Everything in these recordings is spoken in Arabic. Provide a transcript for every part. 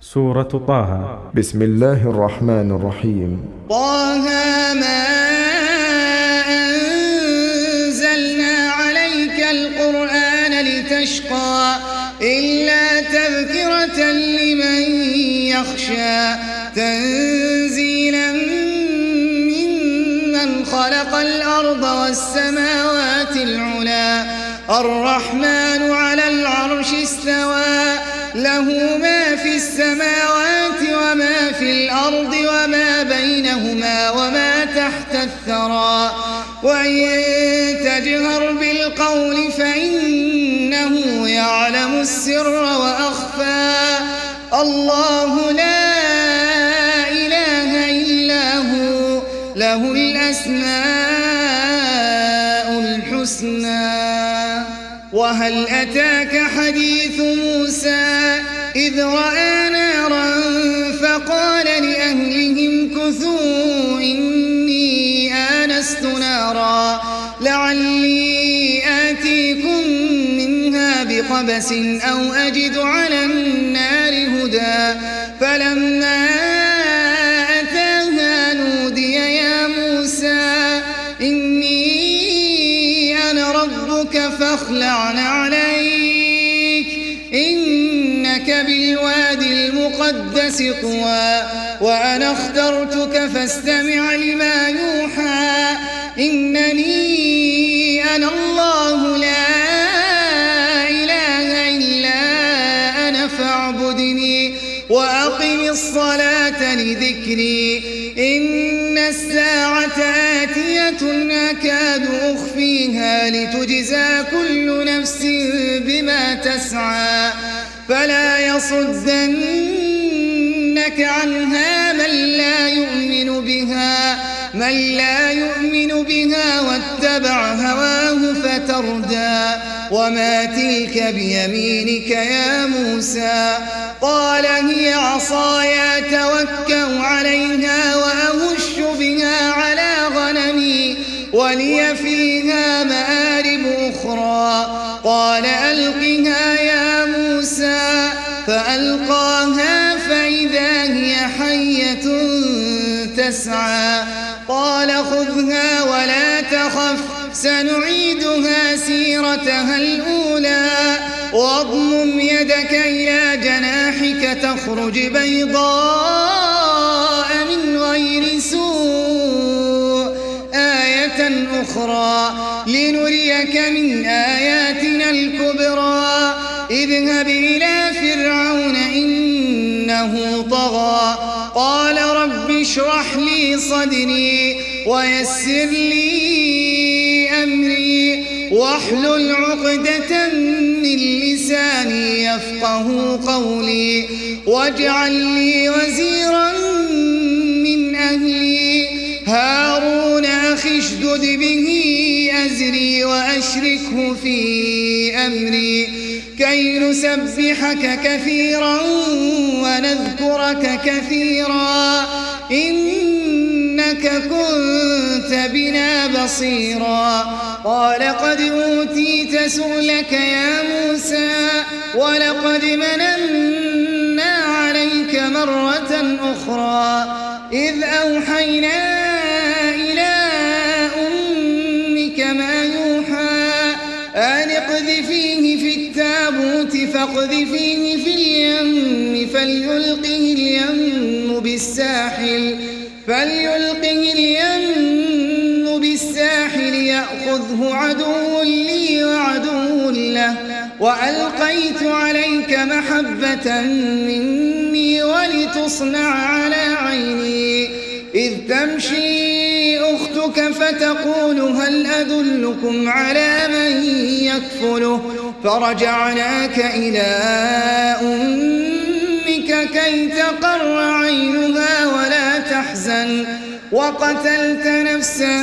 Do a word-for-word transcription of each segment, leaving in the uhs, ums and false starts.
سورة طه. بسم الله الرحمن الرحيم. طه ما أنزلنا عليك القرآن لتشقى إلا تذكرة لمن يخشى تنزيلا ممن خلق الأرض والسماوات العلى الرحمن على العرش استوى له ما في السماوات وما في الأرض وما بينهما وما تحت الثرى وإن تجهر بالقول فإنه يعلم السر وأخفى الله لا إله إلا هو له الأسماء الحسنى. وهل أتاك حديث موسى إذ رأى نارا فقال لأهلهم كثوا إني آنست نارا لعلي آتيكم منها بقبس أو أجد على النار هدى فلما أتاها نودي يا موسى إني أنا ربك فاخلع عليك إنك بالوادي المقدس طوى وأنا اخترتك فاستمع لما يوحى إنني أنا الله لا إله إلا أنا فاعبدني وأقم الصلاة لذكري إن الساعة آتية أكاد أخفيها لتجزى كل نفس بما تسعى فلا يصدنك عنها من لا يؤمن بها من لا يؤمن بها واتبع هواه فتردى وما تلك بيمينك يا موسى قال هي عصاي أتوكأ عليها وأهش بها على غنمي ولي فيها مآرب أخرى قال ألقها يا موسى فألقاها فإذا هي حية تسعى قال خذها ولا تخف سنعيدها سيرتها الأولى واضمم يدك إلى جناحك تخرج بيضاء من غير سوء آية أخرى لنريك من آياتنا الكبرى اذهب إلى فرعون إنه طغى قال رب اشرح لي صدري ويسر لي أمري واحلل عقدة من لساني يفقه قولي واجعل لي وزيرا من أهلي هارون أخي اشدد به أزري وأشركه في أمري كي نسبحك كثيرا ونذكرك كثيرا إنك كنت بنا بصيرا قال قد أوتيت سؤلك يا موسى ولقد مننا عليك مرة أخرى إذ أوحينا إلى أمك ما يوحى أن اقذفيه في التابوت فاقذفيه في اليم فليلقه اليم بالساحل فليلقه اليم بالساحل يأخذه عدو لي وعدو له وألقيت عليك محبة مني ولتصنع على عيني إذ تمشي أختك فتقول هل أدلكم على من يكفله فرجعناك إلى أمك كي تقر عينها ولا تحزن وقتلت نفسا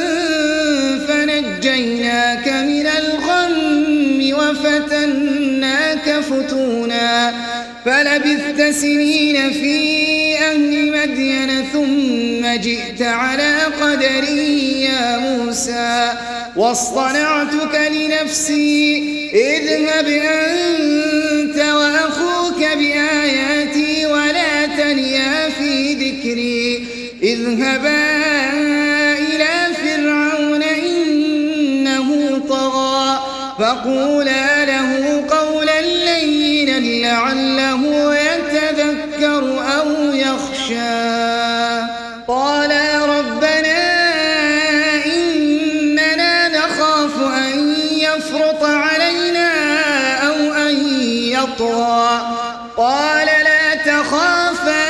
فنجيناك من الغم وفتناك فتونا فلبثت سنين في أهل مدين ثم جئت على قدري يا موسى واصطنعتك لنفسي اذهب أنت وأخوك بآياتي اذهبا إلى فرعون إنه طغى فقولا له قولا لينا لعله يتذكر أو يخشى قالا ربنا إننا نخاف أن يفرط علينا أو أن يطغى قال لا تخافا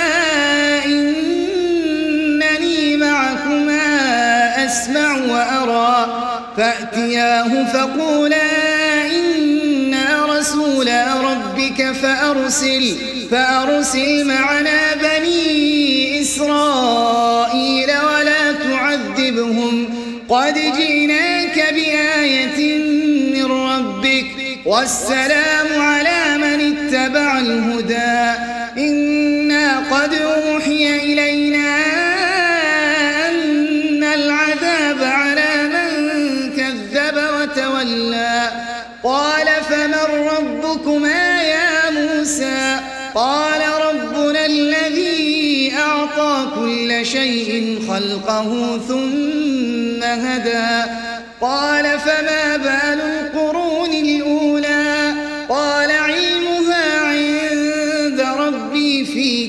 إنني معكما أسمع وأرى فأتياه فقولا إنا رسولا ربك فأرسل فأرسل معنا بني إسرائيل ولا تعذبهم قد جئناك بآية من ربك والسلام على من اتبع الهدى إنا قد أوحي إلينا أن العذاب على من كذب وتولى قال فمن ربكما يا موسى قال ربنا الذي أعطى كل شيء خلقه ثم هدى قال فما بال القرون الأولى قال علمها عند ربي في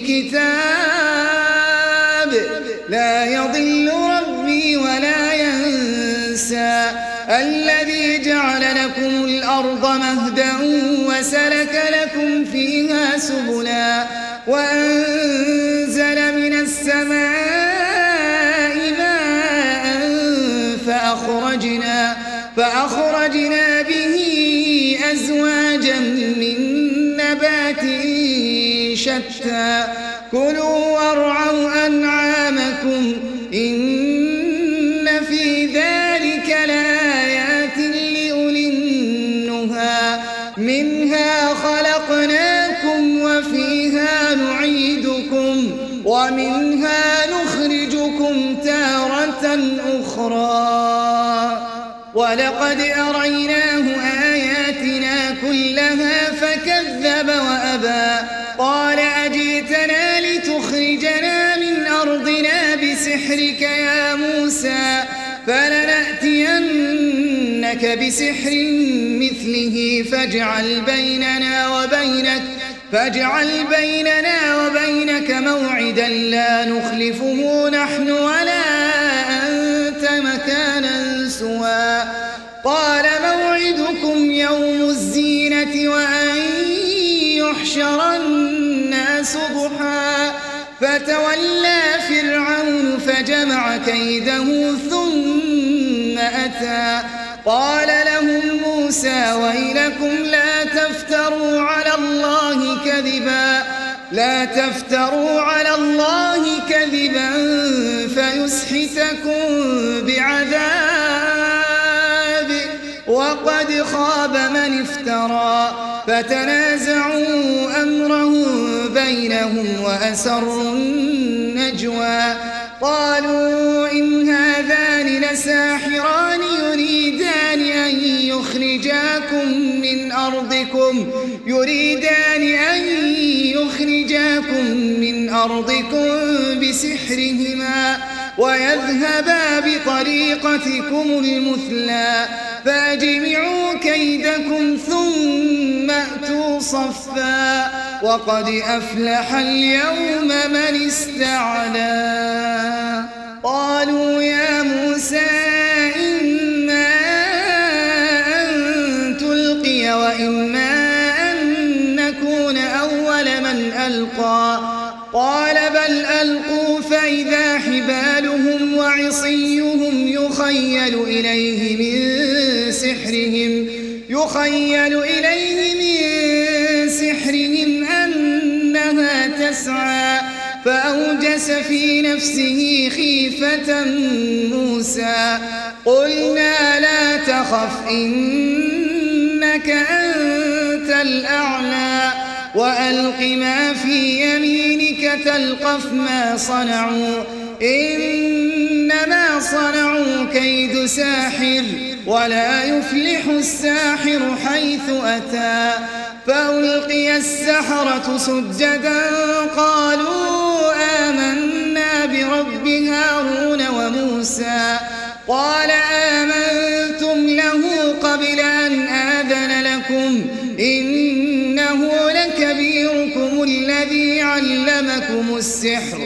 كتاب لا يضل ربي ولا ينسى الذي جعل لكم الأرض مهدا وسلك لكم فيها سبلا وأنزل من السماء ماء فأخرجنا, فأخرجنا به أزواجا من نبات شتى كلوا وارعوا أنعامكم إن في ذلك لآيات لأولي النهى منها خلقناكم وفيها نعيدكم ومنها نخرجكم تارة أخرى ولقد أريناه آياتنا كلها فكذب وأبى قال أجئتنا لتخرجنا من أرضنا بسحرك يا موسى فلنأتينك بسحر مثله فاجعل بيننا وبينك فاجعل بيننا وبينك موعدا لا نخلفه نحن ولا أنت مكانا سوى قال موعدكم يوم الزينة وأن يحشر الناس ضحى فتولى فرعون فجمع كيده ثم أتى قال لهم موسى ويلكم لا تفتروا على الله كذبا لا تفتروا على الله كذبا فيسحتكم بعذاب وقد خاب من افترى فتنازعوا أمرهم بينهم وأسروا النجوى قالوا إن هذان لساحران يريدان أن يخرجاكم من أرضكم يريدان أن يخرجاكم من أرضكم بسحرهما ويذهبا بطريقتكم المثلى فاجمعوا كيدكم ثم أتوا صفا وقد أفلح اليوم من استعلى قالوا يا موسى إما أن تلقي وإما أن نكون أول من ألقى قال بل ألقوا فإذا حبالهم وعصيهم يخيل إليه من سحرهم يخيل إليه من سحرهم أنها تسعى فأوجس في نفسه خيفة موسى قلنا لا تخف إنك أنت الأعلى وألق ما في يمينك تلقف ما صنعوا إنما صنعوا كيد ساحر ولا يفلح الساحر حيث أتى فألقي السحرة سجدا قالوا آمنا برب الذي علمكم السحر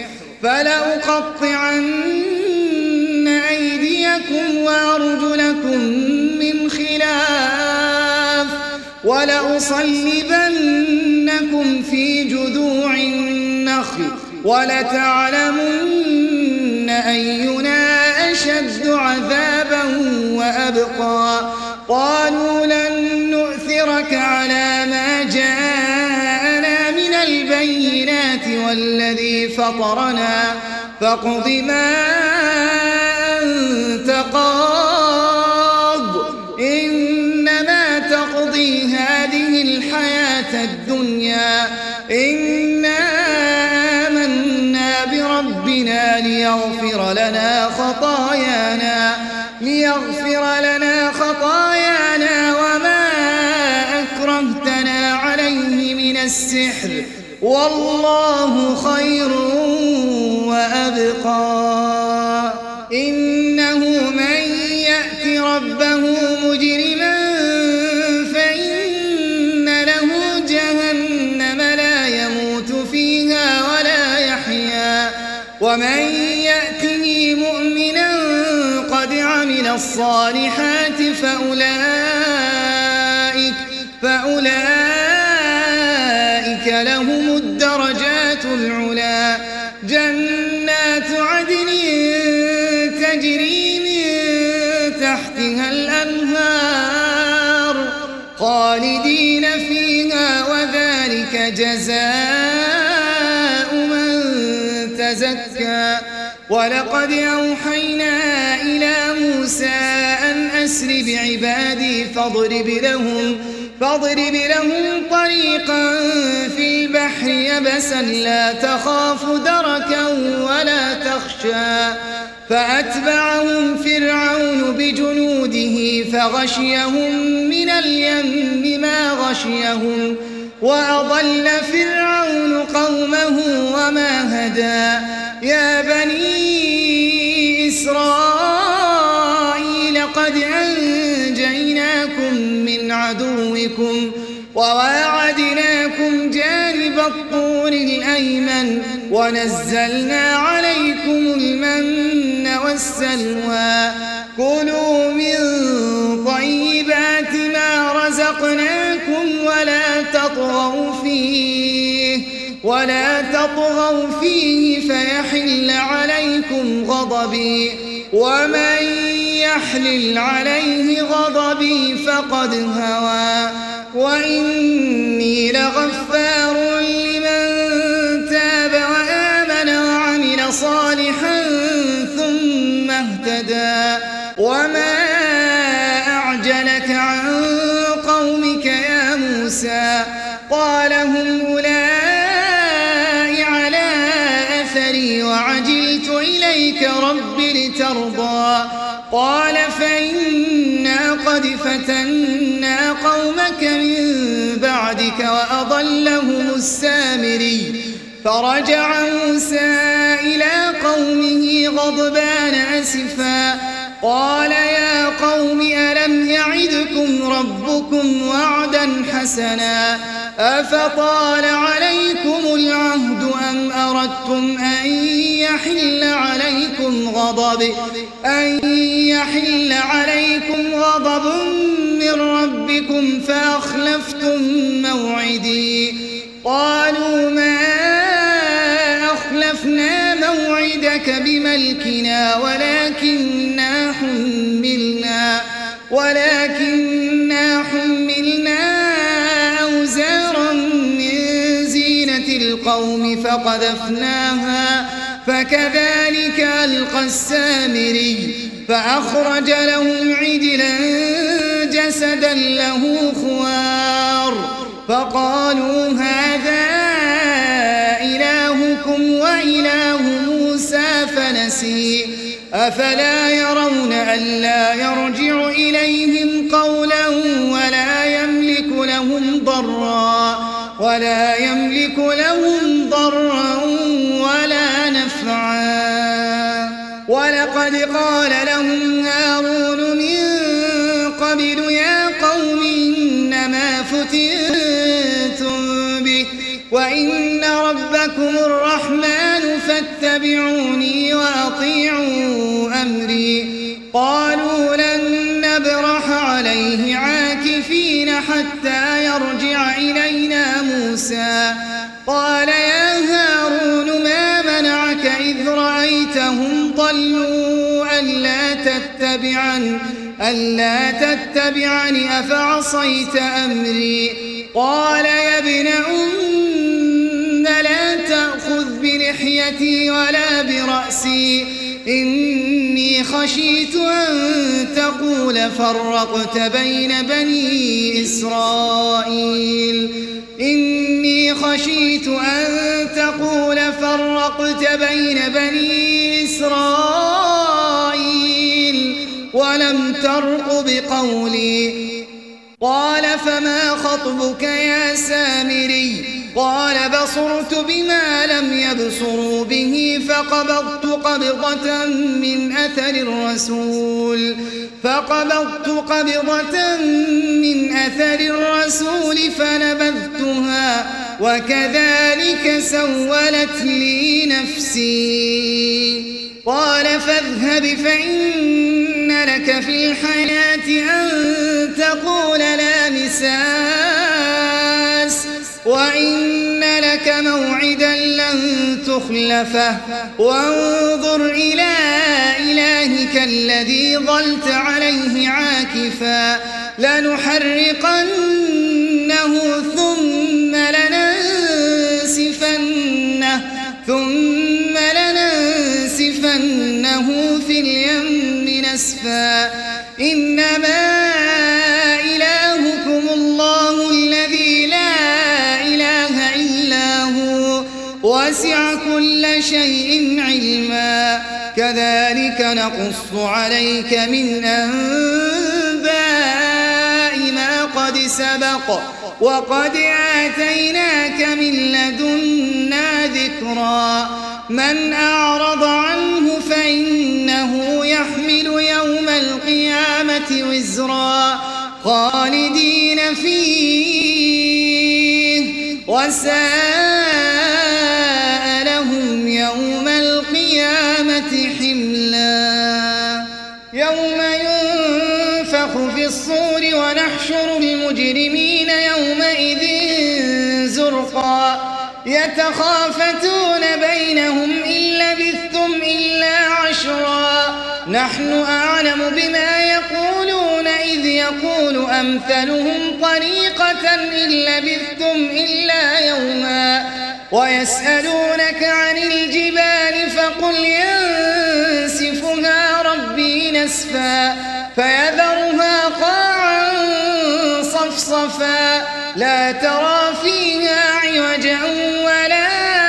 فلأقطعن أيديكم وأرجلكم من خلاف ولأصلبنكم في جذوع النخل ولتعلمن أينا أشد عذابا وأبقى قالوا لن نؤثرك على ما جاءنا من البينات والذي فطرنا فاقض ما أنت قاض إنما تقضي هذه الحياة الدنيا إنا آمنا بربنا ليغفر لنا خطايانا ليغفر لنا خطايانا وما أكرهتنا عليه من السحر والله خير وأبقى إنه من يأت ربه مجرما فإن له جهنم لا يموت فيها ولا يحيا ومن يأته مؤمنا قد عمل الصالحات فأولئك فأولئك لهم الدرجات العلا جنات عدن تجري من تحتها الأنهار خالدين فيها وذلك جزاء من تزكى ولقد أوحينا إلى موسى أن أسر بعبادي فاضرب لهم فاضرب لهم طريقا في البحر يبسا لا تخاف دركا ولا تخشى فأتبعهم فرعون بجنوده فغشيهم من اليم ما غشيهم وأضل فرعون قومه وما هدى يا بني إسرائيل قد أنجيناكم من عدوكم وواعدناكم جانب الطور الأيمن ونزلنا عليكم المن والسلوى كلوا من طيبات ما رزقناكم ولا تطغوا فيه ولا تطغوا فيه فيحل عليكم غضبي ومن يحلل عليه غضبي فقد هوى وإني لغفار لمن تاب وآمن وعمل صالحا ثم اهتدى وما أعجلك عن قومك يا موسى قال هم أولئك على أثري وعجلت إليك رب لترضى قال فإنا قد فتنا قومك من بعدك وأضلهم السامري فرجع موسى إلى قومه غضبان أسفا قال يا قوم ألم يعدكم ربكم وعدا حسنا أفطال عليكم العهد أم أردتم أن يحل عليكم غضب أن يحل عليكم غضب من ربكم فأخلفتم موعدي قالوا ما أخلفنا موعدك بملكنا ولكننا حملنا ولكننا حملنا أوزارا من زينة القوم فقذفناها فكذلك ألقى السامري فأخرج لهم عجلا جسدا له خوار فقالوا هذا إلهكم وإله موسى فنسي أفلا يرون ألا يرجع إليهم قولا ولا يملك لهم ضرا ولا يملك لهم ضرا ولا نفعا ولقد قال لهم هارون من قبل يا قوم إنما فتنتم به وإن رب فاتبعوني وأطيعوا أمري. قالوا لن نبرح عليه عاكفين حتى يرجع إلينا موسى. قال يا هارون ما منعك إذ رأيتهم ضلوا ألا تتبعني ألا تتبعني أفعصيت أمري. قال يا ابن أم لا تأخذ بلحيتي ولا برأسي إني خشيت أن تقول فرقت بين بني إسرائيل إني خشيت أن تقول فرقت بين بني إسرائيل ولم ترق بقولي. قال فما خطبك يا سامري؟ قال بصرت بما لم يبصروا به فقبضت قبضة من أثر الرسول فقبضت قبضة من أثر الرسول فنبذتها وكذلك سولت لي نفسي. قال فاذهب فإن لك في الحياة أن تقول لا مساس وإن لك موعدا لن تخلفه وانظر إلى إلهك الذي ظلت عليه عاكفا لنحرقنه ثم لننسفنه ثم لننسفنه في اليم نسفا. إنما إلهكم الله الذي لا إله إلا هو وسع كل شيء علما. كذلك نقص عليك من أنباء ما قد سبق وقد آتيناك من لدنا ذكرا. من أعرض عنه فإنه يحمل يوم القيامة وزرا خالدين فيه وساء لهم يوم القيامة حملا. يوم ينفخ في الصور ونحشر المجرمين يومئذ زرقا يتخافتون بينهم إن لبثتم إلا عشرا نحن أعلم بما يقولون إذ يقول أمثلهم طريقة إن لبثتم إلا يوما ويسألونك عن الجبال فقل ينسفها ربي نسفا فيذرها قاعا صفصفا لا ترى فيها عوجا ولا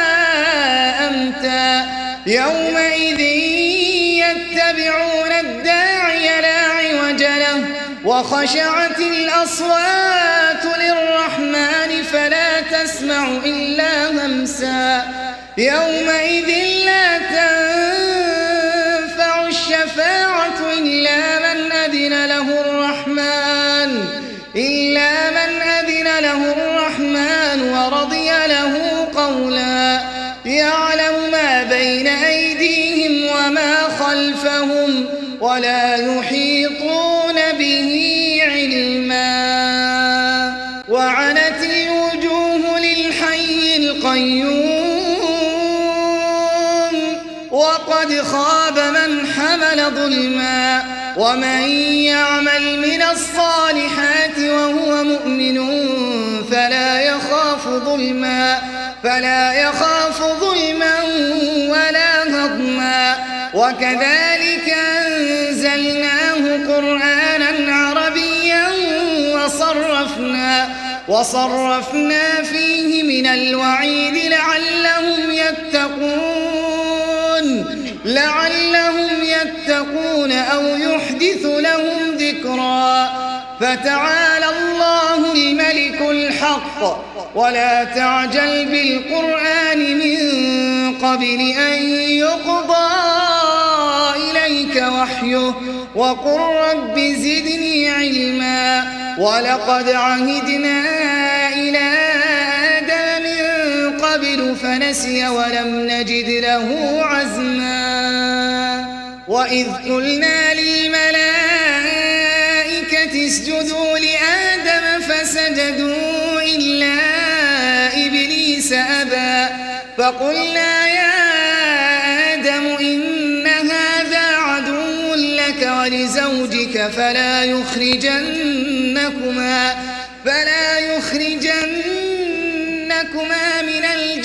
أمتا. يومئذ يتبعون الداعي لا عوج له وخشعت الأصوات للرحمن فلا تسمع إلا همسا. يومئذ لا تنفع الشفاعة إلا من أذن له الرحمن إلا من أذن له الرحمن ورضي له قولا. يعلم ما بين أيديهم وما خلفهم ولا يحيطون به علما. وعنت الوجوه للحي القيوم وقد خاب من حمل ظلما. ومن يعمل من الصالحات وهو مؤمن فلا يخاف ظلما فلا يخاف ظلما ولا هضما. وكذلك أنزلناه قرآنا عربيا وصرفنا وصرفنا فيه من الوعيد لعلهم يتقون لعلهم يتقون أو يحدث لهم ذكرا. فتعالى الله الملك الحق ولا تعجل بالقرآن من قبل أن يقضى إليك وحيه وقل رب زدني علما. ولقد عهدنا إلى آدم من قبل يدعو فنسي ولم نجد له عزما وإذ قلنا للملائكة اسجدوا لآدم فسجدوا إلا إبليس أبى فقلنا يا آدم إن هذا عدو لك ولزوجك فلا يخرجنكما فلا يخرجنكما من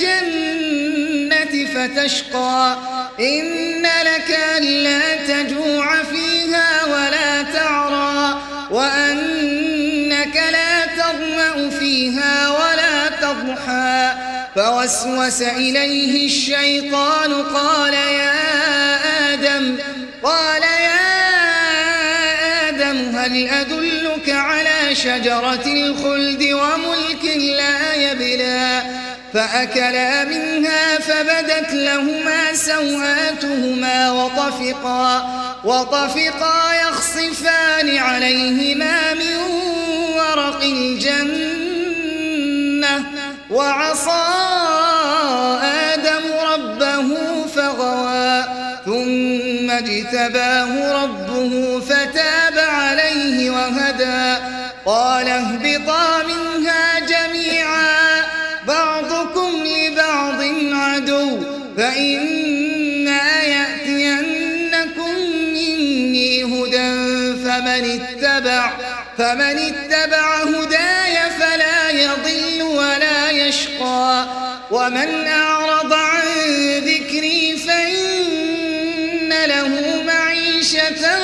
الجنة فتشقى إن لك ألا تجوع فيها ولا تعرى وأنك لا تظمأ فيها ولا تضحى فوسوس إليه الشيطان قال يا آدم قال يا آدم هل أدلك على شجرة الخلد وملك لا يبلى فأكلا منها فبدت لهما سوآتهما وطفقا وطفقا يخصفان عليهما من ورق الجنة وعصى آدم ربه فغوى ثم اجتباه ربه فتاب عليه وهدى قال اهبطا منها جميعا بعضكم لبعض عدو فإما يأتينكم مني هدى فمن اتبع فمن اتبع هداي فلا يضل ولا يشقى ومن أعرض عن ذكري فإن له معيشة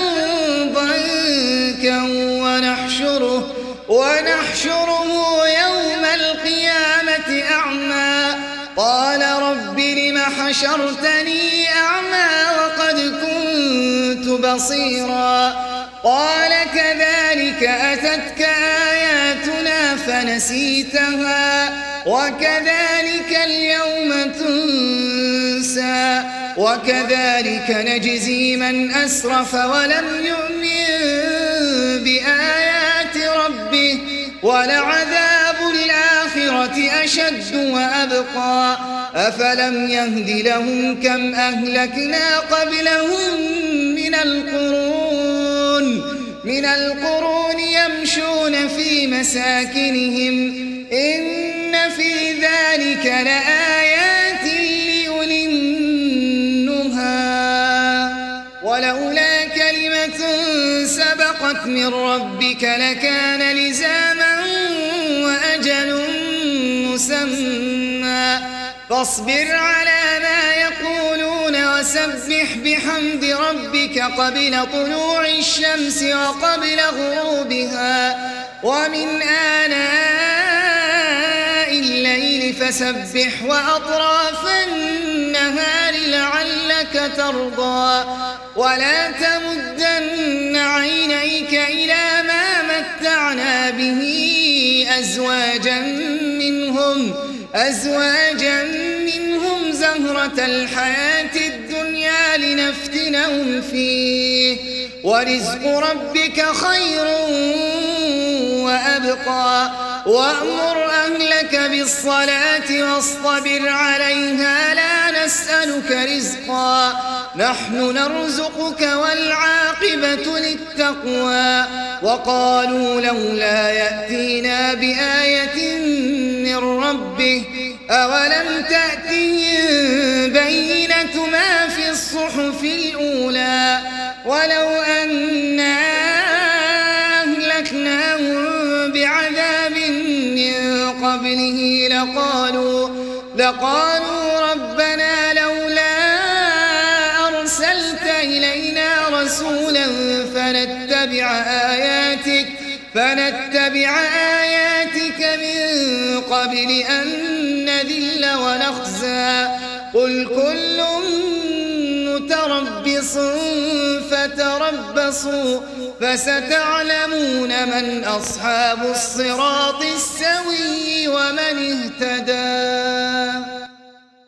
ضنكا ونحشره ونحشره يوم القيامة أعمى قال رب لم حشرتني أعمى وقد كنت بصيرا قال كذلك أتتك آياتنا فنسيتها وكذلك اليوم تنسى وكذلك نجزي من أسرف ولم يؤمن بآيات ربه ولعذاب الآخرة أشد وأبقى أفلم يهد لهم كم أهلكنا قبلهم من القرون من القرون يمشون في مساكنهم إن في ذلك لآيات لأولي النهى ولولا كلمة سبقت من ربك لكان لزاما وأجل مسمى فاصبر على ما يقولون وسبح بحمد ربك قبل طلوع الشمس وقبل غروبها ومن آناء الليل فسبح وأطراف النهار لعلك ترضى ولا تمدن عينيك إلى ما متعنا به أزواجا منهم أزواجا منهم زهرة الحياة الدنيا لنفتنهم فيه ورزق ربك خير وأبقى وأمر أهلك بالصلاة واصطبر عليها لا نسألك رزقا نحن نرزقك والعاقبة للتقوى وقالوا لولا يأتينا بآية من ربه أولم تأتهم بينة ما في الصحف الأولى ولو أنا أهلكناهم بعذاب من قبله لقالوا لقالوا ربنا لولا أرسلت إلينا رسولا فنتبع آياتك فنتبع آياتك من قبل أن نذل ونخزى قل كل متربص فتربصوا فستعلمون من أصحاب الصراط السوي ومن اهتدى.